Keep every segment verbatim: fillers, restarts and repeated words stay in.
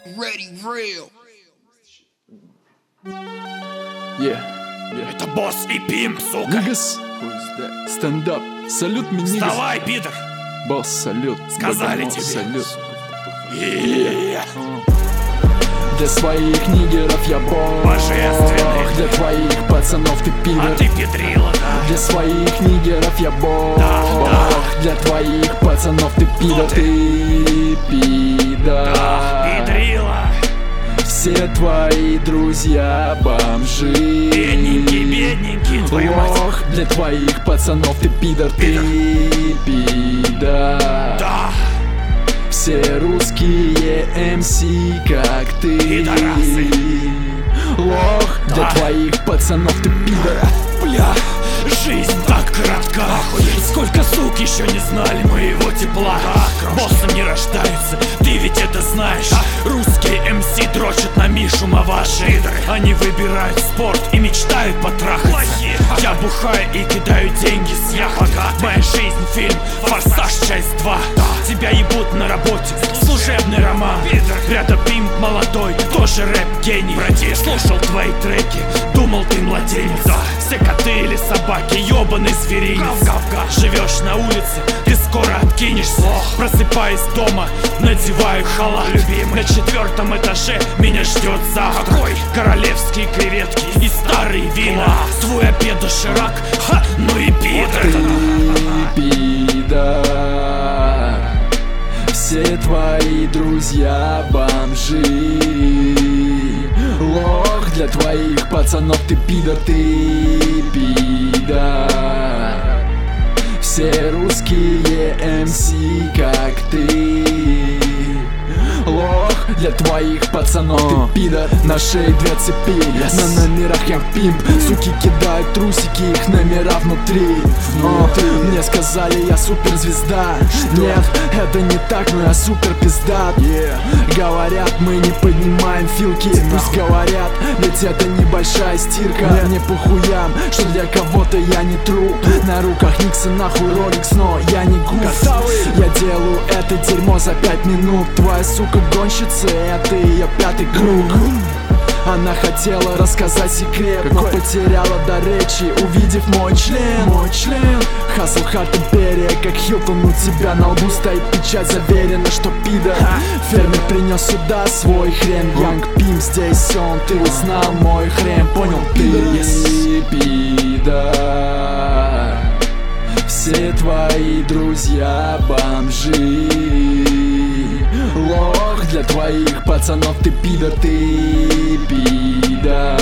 Ready, real. Yeah, yeah. Это босс и пимп, сука. Нигас, стендап. Салют, мне нигас. Вставай, пидор. Босс, салют. Сказали Босс, тебе. салют. Yeah. Для своих нигеров я бог. Божественный. Для твоих пацанов ты пидор. А ты педрила, да. Для своих нигеров я бог. Да, да. Для твоих пацанов ты пидор. ты? Ты пидор. Да, педрила. Все твои друзья бомжи. Бедненький, бедненький, твою мать. Лох, для твоих пацанов ты пидор. Ты пидор. Да. Все русские эм си, как ты. Пидорасы. Лох, для Да. твоих пацанов ты пидор. Бля, жизнь так коротка. Охуеть. Сколько сук еще не знали моего тепла. Боссом не рождаются, ты ведь это знаешь. Русские эм си дрочат на Мишу Маваши. Они выбирают спорт и мечтают потрахаться. Я бухаю и кидаю деньги с яхты. Моя жизнь фильм «Форсаж. Часть два». Тебя ебут на работе, служебный роман. Рядом пимп молодой, тоже рэп-гений. Слушал твои треки, думал ты младенец. Все коты или собаки, ёбаный зверинец. Живешь на улице, ты скоро откинешься. Просыпаясь дома, надеваю халат. На четвертом этаже меня ждет завтрак. Королевские креветки и старые вина. Твой обед доширак, ха, ну и пидор. Ты пидор. Все твои друзья бомжи. Лох, для твоих пацанов ты пидор. Ты пидор. Все русские эм си, как ты. Лох, для твоих пацанов ты пидор. На шее две цепи, yes. На номерах я пимп. Суки кидают трусики, их номера внутри. О, мне сказали, я суперзвезда. Нет, это не так, но я супер пиздат. yeah. Говорят, мы не поднимаем филки. Пусть говорят, ведь это небольшая стирка. yeah. Мне похуям, что для кого-то я не тру. На руках Никса, нахуй Роликс, но я не гуф. Я делаю это дерьмо за пять минут. Твоя сука гонщица, это ее пятый круг. Она хотела рассказать секрет, но потеряла до речи, увидев мой член. Мой член. Хасл хард империя, как Хилтон, у тебя на лбу стоит печать, заверено, что пидор. Фермер принес сюда свой хрен. Янг Пим здесь он, ты узнал мой хрен. Понял, пидор? Yes. Пидор. Все твои друзья бомжи. Лох, для твоих пацанов ты пидор. Ты пидор.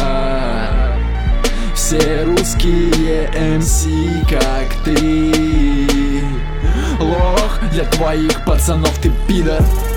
Все русские эм си, как ты. Лох, для твоих пацанов ты пидор.